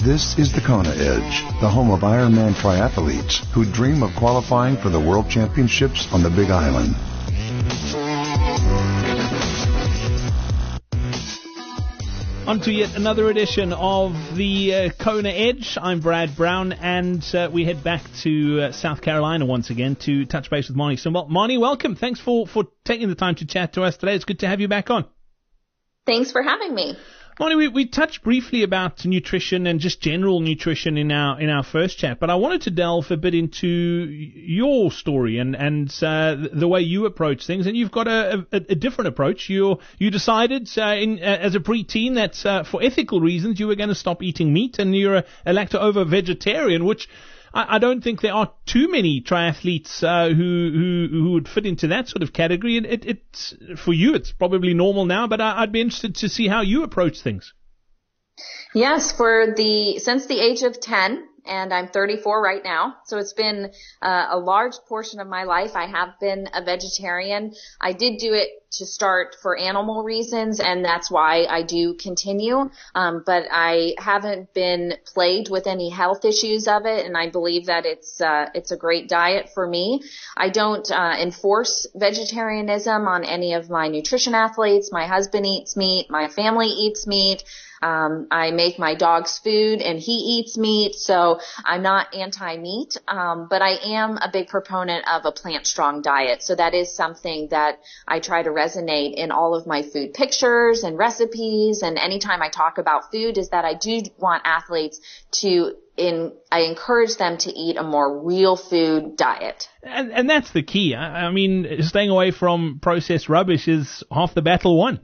This is the Kona Edge, the home of Ironman triathletes who dream of qualifying for the World Championships on the Big Island. On to yet another edition of the Kona Edge. I'm Brad Brown, and we head back to South Carolina once again to touch base with Marnie Simbal. Marnie, welcome. Thanks for taking the time to chat to us today. It's good to have you back on. Thanks for having me. Marnie, we touched briefly about nutrition and just general nutrition in our first chat, but I wanted to delve a bit into your story and the way you approach things. And you've got a different approach. You decided as a preteen that for ethical reasons you were going to stop eating meat, and you're a lacto-ovo vegetarian, which I don't think there are too many triathletes who would fit into that sort of category. It's for you, it's probably normal now, but I'd be interested to see how you approach things. Yes, since the age of 10, and I'm 34 right now, so it's been a large portion of my life. I have been a vegetarian. I did do it to start for animal reasons, and that's why I do continue. But I haven't been plagued with any health issues of it, and I believe that it's a great diet for me. I don't enforce vegetarianism on any of my nutrition athletes. My husband eats meat. My family eats meat. I make my dog's food and he eats meat, so I'm not anti-meat, but I am a big proponent of a plant-strong diet. So that is something that I try to resonate in all of my food pictures and recipes, and anytime I talk about food, is that I do want athletes I encourage them to eat a more real food diet. And that's the key. I mean, staying away from processed rubbish is half the battle won.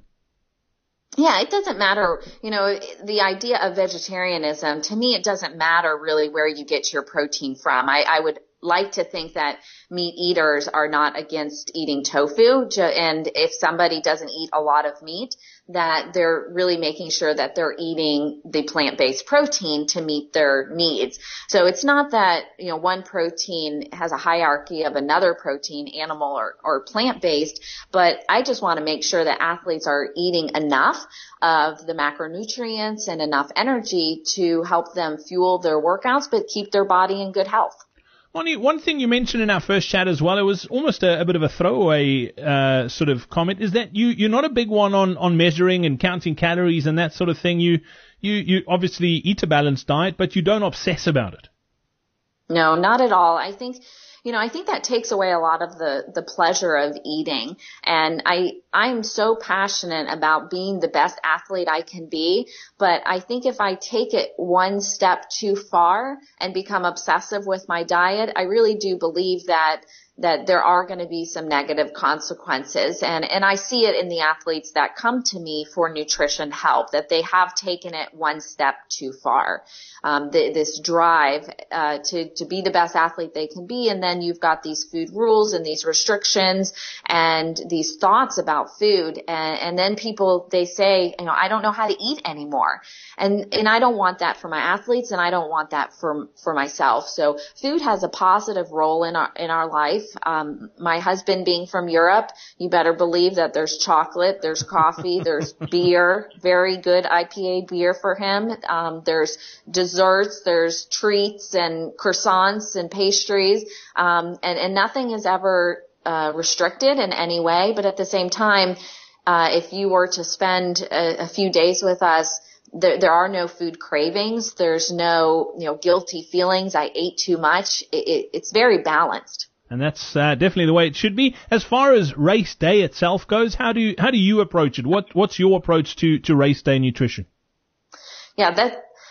Yeah, it doesn't matter, the idea of vegetarianism, to me, it doesn't matter really where you get your protein from. I would like to think that meat eaters are not against eating tofu, and if somebody doesn't eat a lot of meat, that they're really making sure that they're eating the plant-based protein to meet their needs. So it's not that, one protein has a hierarchy of another protein, animal or plant-based, but I just want to make sure that athletes are eating enough of the macronutrients and enough energy to help them fuel their workouts, but keep their body in good health. One thing you mentioned in our first chat as well, it was almost a bit of a throwaway sort of comment, is that you're not a big one on measuring and counting calories and that sort of thing. You obviously eat a balanced diet, but you don't obsess about it. No, not at all. I think that takes away a lot of the pleasure of eating. And I'm so passionate about being the best athlete I can be. But I think if I take it one step too far and become obsessive with my diet, I really do believe that there are going to be some negative consequences. And I see it in the athletes that come to me for nutrition help, that they have taken it one step too far. This drive to be the best athlete they can be, and then you've got these food rules and these restrictions and these thoughts about food, and then people, they say, I don't know how to eat anymore, and I don't want that for my athletes, and I don't want that for myself. So food has a positive role in our life. My husband being from Europe, you better believe that there's chocolate, there's coffee, there's beer, very good IPA beer for him. There's desserts, there's treats and croissants and pastries, and nothing is ever restricted in any way. But at the same time, if you were to spend a few days with us, there are no food cravings. There's no, guilty feelings. I ate too much. It's very balanced. And that's definitely the way it should be. As far as race day itself goes, how do you approach it? What's your approach to race day nutrition? Yeah,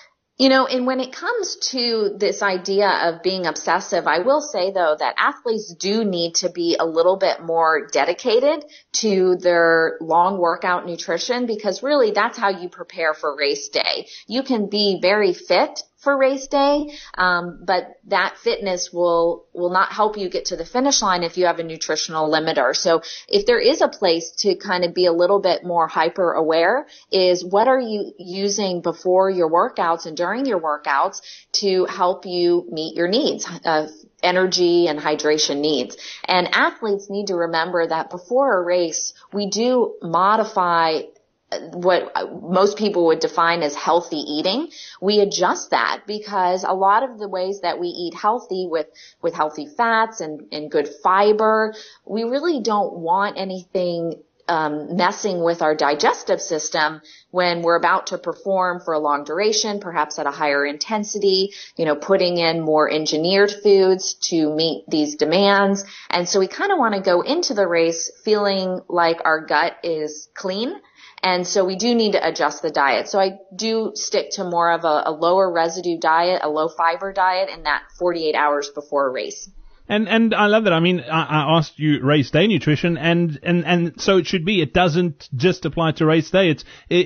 and when it comes to this idea of being obsessive, I will say, though, that athletes do need to be a little bit more dedicated to their long workout nutrition, because really that's how you prepare for race day. You can be very fit for race day, but that fitness will not help you get to the finish line if you have a nutritional limiter. So if there is a place to kind of be a little bit more hyper aware, is what are you using before your workouts and during your workouts to help you meet your needs, energy and hydration needs. And athletes need to remember that before a race, we do modify what most people would define as healthy eating, we adjust that because a lot of the ways that we eat healthy with healthy fats and good fiber, we really don't want anything messing with our digestive system when we're about to perform for a long duration, perhaps at a higher intensity, putting in more engineered foods to meet these demands. And so we kind of want to go into the race feeling like our gut is clean. And so we do need to adjust the diet. So I do stick to more of a lower residue diet, a low fiber diet in that 48 hours before a race. And I love that. I mean, I asked you race day nutrition, and so it should be. It doesn't just apply to race day.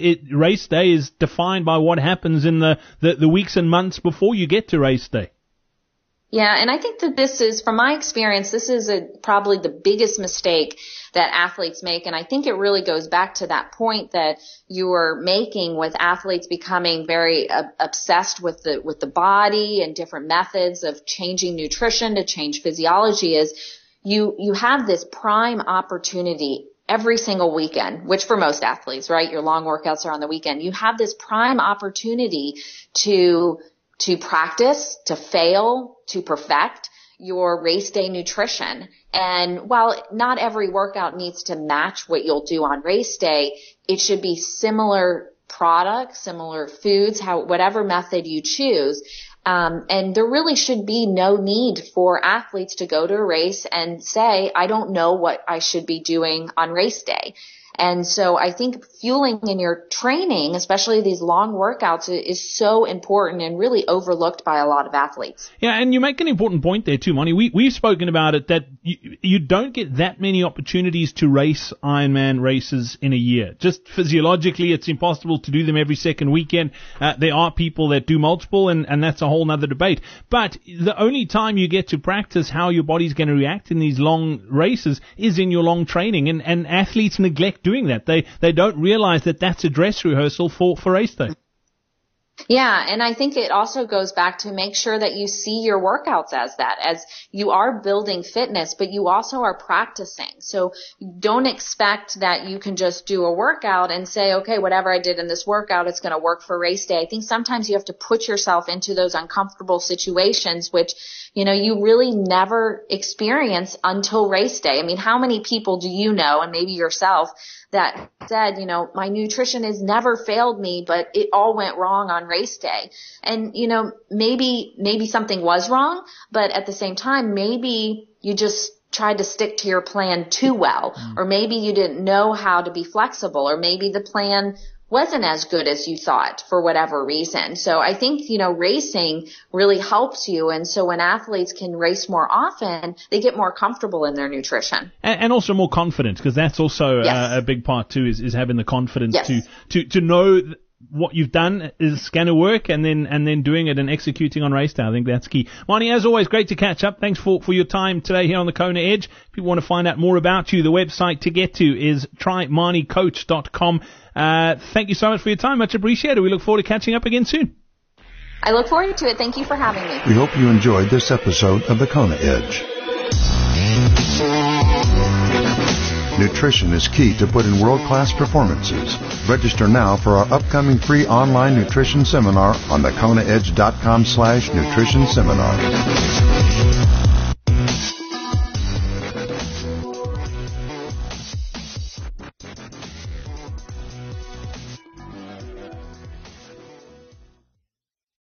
Race day is defined by what happens in the weeks and months before you get to race day. Yeah, and I think that this is, from my experience, this is probably the biggest mistake that athletes make. And I think it really goes back to that point that you were making with athletes becoming very obsessed with the body and different methods of changing nutrition to change physiology. Is you have this prime opportunity every single weekend, which for most athletes, right? Your long workouts are on the weekend. You have this prime opportunity to practice, to fail, to perfect your race day nutrition. And while not every workout needs to match what you'll do on race day, it should be similar products, similar foods, whatever method you choose. And there really should be no need for athletes to go to a race and say, I don't know what I should be doing on race day. And so I think fueling in your training, especially these long workouts, is so important and really overlooked by a lot of athletes. Yeah, and you make an important point there too, Moni. We've spoken about it, that you don't get that many opportunities to race Ironman races in a year. Just physiologically, it's impossible to do them every second weekend. There are people that do multiple, and that's a whole nother debate. But the only time you get to practice how your body's going to react in these long races is in your long training, and athletes neglect doing that. They don't realize that that's a dress rehearsal for race day. Yeah, and I think it also goes back to make sure that you see your workouts as that, as you are building fitness, but you also are practicing. So don't expect that you can just do a workout and say, okay, whatever I did in this workout, it's going to work for race day. I think sometimes you have to put yourself into those uncomfortable situations, which, you really never experience until race day. I mean, how many people do you know, and maybe yourself, that said, my nutrition has never failed me, but it all went wrong on race day. And, maybe something was wrong, but at the same time, maybe you just tried to stick to your plan too well, or maybe you didn't know how to be flexible, or maybe the plan wasn't as good as you thought for whatever reason. So I think, racing really helps you. And so when athletes can race more often, they get more comfortable in their nutrition. And also more confident, because that's also a big part too, is having the confidence to know what you've done is going to work, and then doing it and executing on race day. I think that's key. Moni, as always, great to catch up. Thanks for your time today here on the Kona Edge. If you want to find out more about you, the website to get to is trymonicoach.com. Thank you so much for your time. Much appreciated. We look forward to catching up again soon. I look forward to it. Thank you for having me. We hope you enjoyed this episode of the Kona Edge. Nutrition is key to put in world-class performances. Register now for our upcoming free online nutrition seminar on thekonaedge.com/nutrition seminar.